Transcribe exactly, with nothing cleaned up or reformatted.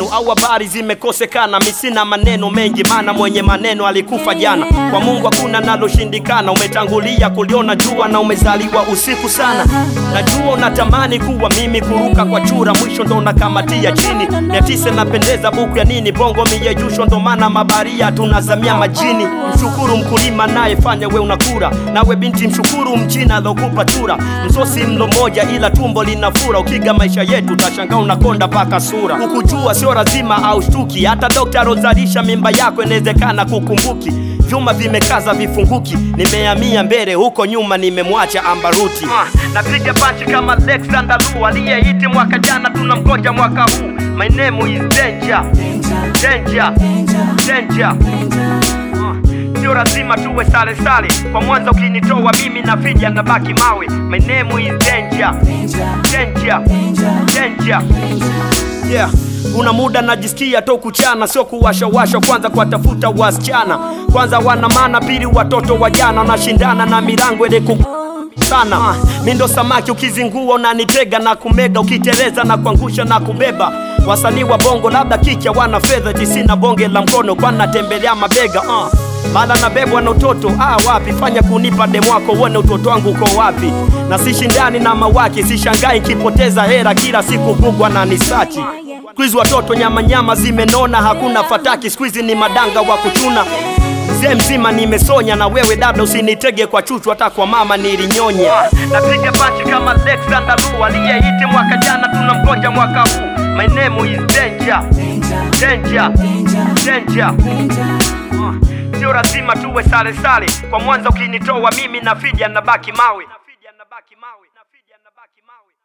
zenu au habari zimekosekana. Mimi sina maneno mengi maana mwenye maneno alikufa jana. Kwa Mungu hakuna naloshindikana. Umetangulia kuliona jua na umezaliwa usiku sana. Najua unatamani kuwa mimi, kuruka kwa chura mwisho ndo unakamatia chini. Mia tisa napendeza buku ya nini, bongo miyeyusho ndo maana mabaria tunazamia majini. Mshukuru mkulima naye fanya we unakura, nawe binti mshukuru mchina alokupa chura. Msosi mlo moja ila tumbo linafura, ukiga maisha yetu utashangaa unakonda paka sura. Kukujua sio lazima au shtuki, hata dokta rozalisha mimba yako inawezekana kukumbuki. Vyuma vimekaza vifunguki, nimehamia mbele huko nyuma nimemwacha ambaruti. uh, Napiga panchi kama Alexander Lu, aliyehiti mwaka jana tunamgoja mwaka huu. My name is Danger, Danger, Danger. Sio lazima tuwe sale sale, kwa Mwanza ukinitoa mimi na Fidia nabaki mawe. My name is Danger, Danger, Danger. Yeah, kuna muda najisikia to kuchana, sio kuwasha washa. Kwanza kwa tafuta wasichana, kwanza wana maana, pili watoto wajana. Nashindana na milango ile kuku sana. uh, Mimi ndo samaki ukizingua unanitega na kumega, ukiteleza na kuangusha na kubeba. Wasanii wa bongo labda kicha wana fedha, tisina bonge la mkono kwa natembelea mabega. uh. Mala na bebwa na utoto, ah wapi, fanya kunipa demu wako uone utoto wangu uko wapi. Na sishindani na mawaki, sishangai kipoteza hera kila siku kugwa na nisachi. Squeeze watoto nyama nyama zimenona, hakuna fataki, squeeze ni madanga wa kuchuna. Mzee mzima nimesonya na wewe dada usinitege kwa chuchu, hata kwa mama nilinyonya. Napiga panchi kama Alexander Lu, aliyehiti mwaka jana tunamgoja mwaka huu. My name is Danger, Danger, Danger. Sio lazima tuwe sale sale, kwa Mwanza ukinitoa mimi na Fidia nabaki mawe.